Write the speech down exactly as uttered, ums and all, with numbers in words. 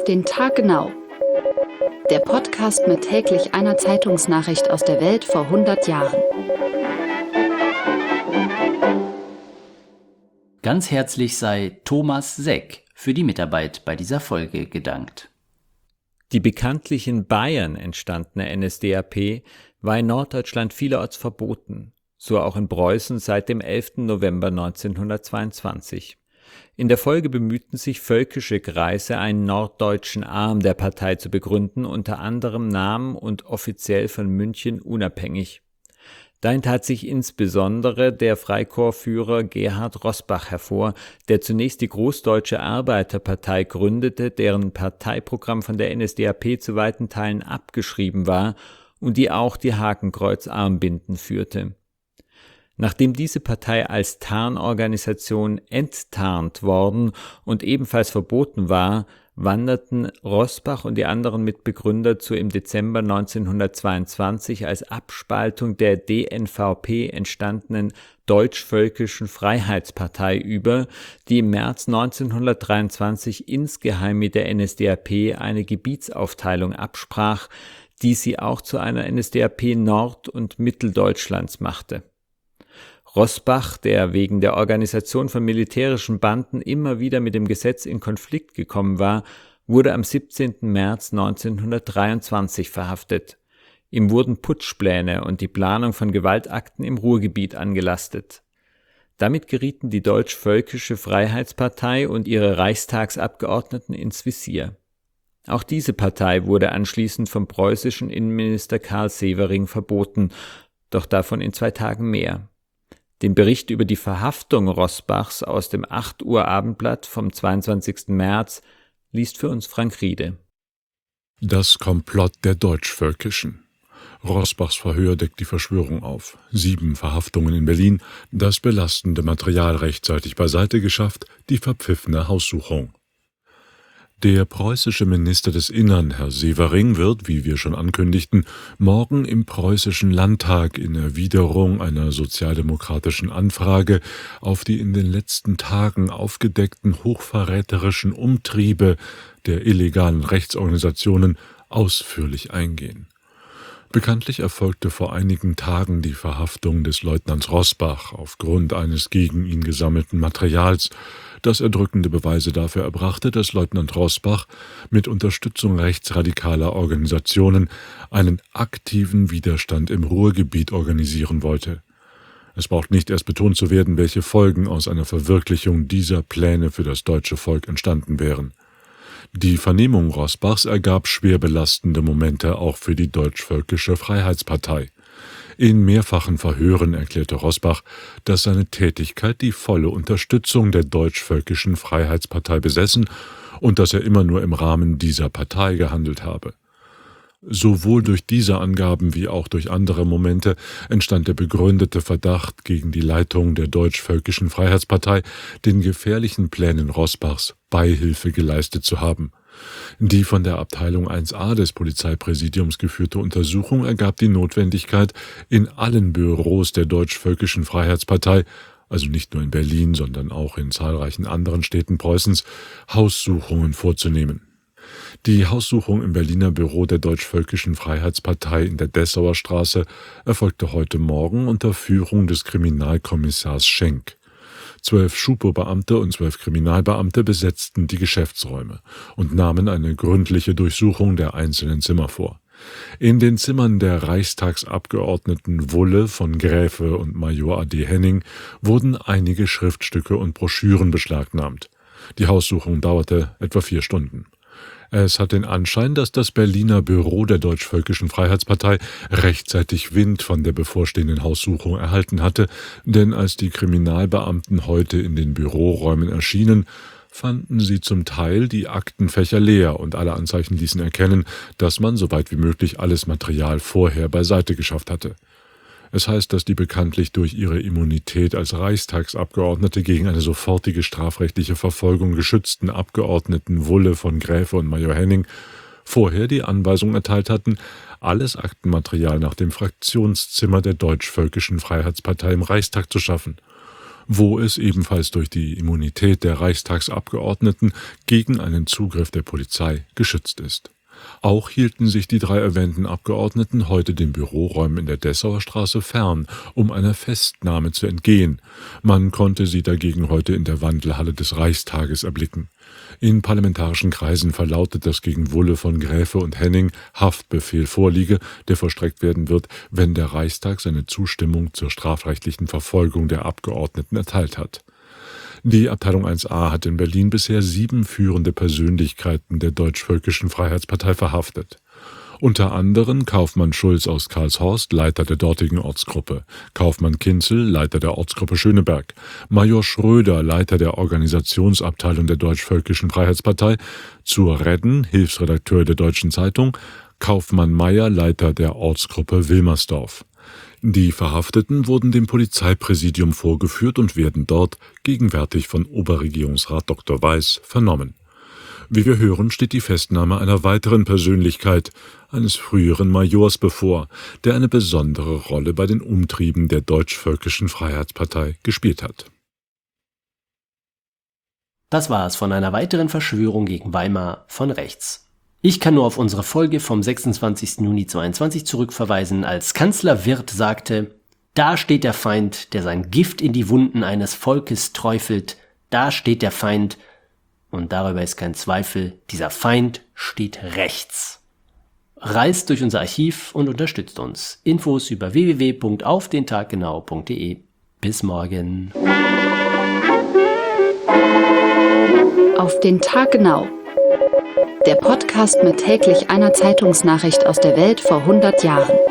den Tag genau. Der Podcast mit täglich einer Zeitungsnachricht aus der Welt vor hundert Jahren. Ganz herzlich sei Thomas Seck für die Mitarbeit bei dieser Folge gedankt. Die bekanntlich in Bayern entstandene N S D A P war in Norddeutschland vielerorts verboten, so auch in Preußen seit dem elften November neunzehnhundertzweiundzwanzig. In der Folge bemühten sich völkische Kreise, einen norddeutschen Arm der Partei zu begründen, unter anderem Namen und offiziell von München unabhängig. Dahin tat sich insbesondere der Freikorpsführer Gerhard Roßbach hervor, der zunächst die Großdeutsche Arbeiterpartei gründete, deren Parteiprogramm von der N S D A P zu weiten Teilen abgeschrieben war und die auch die Hakenkreuz-Armbinden führte. Nachdem diese Partei als Tarnorganisation enttarnt worden und ebenfalls verboten war, wanderten Roßbach und die anderen Mitbegründer zur im Dezember neunzehnhundertzweiundzwanzig als Abspaltung der D N V P entstandenen Deutsch-Völkischen Freiheitspartei über, die im März neunzehnhundertdreiundzwanzig insgeheim mit der N S D A P eine Gebietsaufteilung absprach, die sie auch zu einer N S D A P Nord- und Mitteldeutschlands machte. Roßbach, der wegen der Organisation von militärischen Banden immer wieder mit dem Gesetz in Konflikt gekommen war, wurde am siebzehnten März neunzehnhundertdreiundzwanzig verhaftet. Ihm wurden Putschpläne und die Planung von Gewaltakten im Ruhrgebiet angelastet. Damit gerieten die Deutsch-Völkische Freiheitspartei und ihre Reichstagsabgeordneten ins Visier. Auch diese Partei wurde anschließend vom preußischen Innenminister Karl Severing verboten, doch davon in zwei Tagen mehr. Den Bericht über die Verhaftung Roßbachs aus dem acht Uhr Abendblatt vom zweiundzwanzigsten März liest für uns Frank Riede. Das Komplott der Deutsch-Völkischen. Roßbachs Verhör deckt die Verschwörung auf. Sieben Verhaftungen in Berlin, das belastende Material rechtzeitig beiseite geschafft, die verpfiffene Haussuchung. Der preußische Minister des Innern, Herr Severing, wird, wie wir schon ankündigten, morgen im preußischen Landtag in Erwiderung einer sozialdemokratischen Anfrage auf die in den letzten Tagen aufgedeckten hochverräterischen Umtriebe der illegalen Rechtsorganisationen ausführlich eingehen. Bekanntlich erfolgte vor einigen Tagen die Verhaftung des Leutnants Roßbach aufgrund eines gegen ihn gesammelten Materials, das erdrückende Beweise dafür erbrachte, dass Leutnant Roßbach mit Unterstützung rechtsradikaler Organisationen einen aktiven Widerstand im Ruhrgebiet organisieren wollte. Es braucht nicht erst betont zu werden, welche Folgen aus einer Verwirklichung dieser Pläne für das deutsche Volk entstanden wären. Die Vernehmung Roßbachs ergab schwer belastende Momente auch für die Deutsch-Völkische Freiheitspartei. In mehrfachen Verhören erklärte Roßbach, dass seine Tätigkeit die volle Unterstützung der Deutsch-Völkischen Freiheitspartei besessen und dass er immer nur im Rahmen dieser Partei gehandelt habe. Sowohl durch diese Angaben wie auch durch andere Momente entstand der begründete Verdacht gegen die Leitung der Deutsch-Völkischen Freiheitspartei, den gefährlichen Plänen Roßbachs Beihilfe geleistet zu haben. Die von der Abteilung eins a des Polizeipräsidiums geführte Untersuchung ergab die Notwendigkeit, in allen Büros der Deutsch-Völkischen Freiheitspartei, also nicht nur in Berlin, sondern auch in zahlreichen anderen Städten Preußens, Haussuchungen vorzunehmen. Die Haussuchung im Berliner Büro der Deutsch-Völkischen Freiheitspartei in der Dessauer Straße erfolgte heute Morgen unter Führung des Kriminalkommissars Schenk. Zwölf Schupo-Beamte und zwölf Kriminalbeamte besetzten die Geschäftsräume und nahmen eine gründliche Durchsuchung der einzelnen Zimmer vor. In den Zimmern der Reichstagsabgeordneten Wulle, von Graefe und Major A D Henning wurden einige Schriftstücke und Broschüren beschlagnahmt. Die Haussuchung dauerte etwa vier Stunden. Es hat den Anschein, dass das Berliner Büro der Deutsch-Völkischen Freiheitspartei rechtzeitig Wind von der bevorstehenden Haussuchung erhalten hatte, denn als die Kriminalbeamten heute in den Büroräumen erschienen, fanden sie zum Teil die Aktenfächer leer und alle Anzeichen ließen erkennen, dass man soweit wie möglich alles Material vorher beiseite geschafft hatte. Es heißt, dass die bekanntlich durch ihre Immunität als Reichstagsabgeordnete gegen eine sofortige strafrechtliche Verfolgung geschützten Abgeordneten Wulle, von Graefe und Major Henning vorher die Anweisung erteilt hatten, alles Aktenmaterial nach dem Fraktionszimmer der Deutsch-Völkischen Freiheitspartei im Reichstag zu schaffen. wo es ebenfalls durch die Immunität der Reichstagsabgeordneten gegen einen Zugriff der Polizei geschützt ist. Auch hielten sich die drei erwähnten Abgeordneten heute den Büroräumen in der Dessauer Straße fern, um einer Festnahme zu entgehen. Man konnte sie dagegen heute in der Wandelhalle des Reichstages erblicken. In parlamentarischen Kreisen verlautet, dass gegen Wulle von Graefe und Henning Haftbefehl vorliege, der vollstreckt werden wird, wenn der Reichstag seine Zustimmung zur strafrechtlichen Verfolgung der Abgeordneten erteilt hat. Die Abteilung eins a hat in Berlin bisher sieben führende Persönlichkeiten der Deutsch-Völkischen Freiheitspartei verhaftet. Unter anderem Kaufmann Schulz aus Karlshorst, Leiter der dortigen Ortsgruppe, Kaufmann Kinzel, Leiter der Ortsgruppe Schöneberg, Major Schröder, Leiter der Organisationsabteilung der Deutsch-Völkischen Freiheitspartei, zur Redden, Hilfsredakteur der Deutschen Zeitung, Kaufmann Meyer, Leiter der Ortsgruppe Wilmersdorf. Die Verhafteten wurden dem Polizeipräsidium vorgeführt und werden dort gegenwärtig von Oberregierungsrat Doktor Weiß vernommen. Wie wir hören, steht die Festnahme einer weiteren Persönlichkeit, eines früheren Majors bevor, der eine besondere Rolle bei den Umtrieben der Deutsch-Völkischen Freiheitspartei gespielt hat. Das war es von einer weiteren Verschwörung gegen Weimar von rechts. Ich kann nur auf unsere Folge vom sechsundzwanzigsten Juni zweiundzwanzig zurückverweisen, als Kanzler Wirth sagte: Da steht der Feind, der sein Gift in die Wunden eines Volkes träufelt, da steht der Feind, und darüber ist kein Zweifel, dieser Feind steht rechts. Reist durch unser Archiv und unterstützt uns. Infos über w w w punkt auf den tag genau punkt d e. Bis morgen. Auf den Tag genau. Der Podcast mit täglich einer Zeitungsnachricht aus der Welt vor hundert Jahren.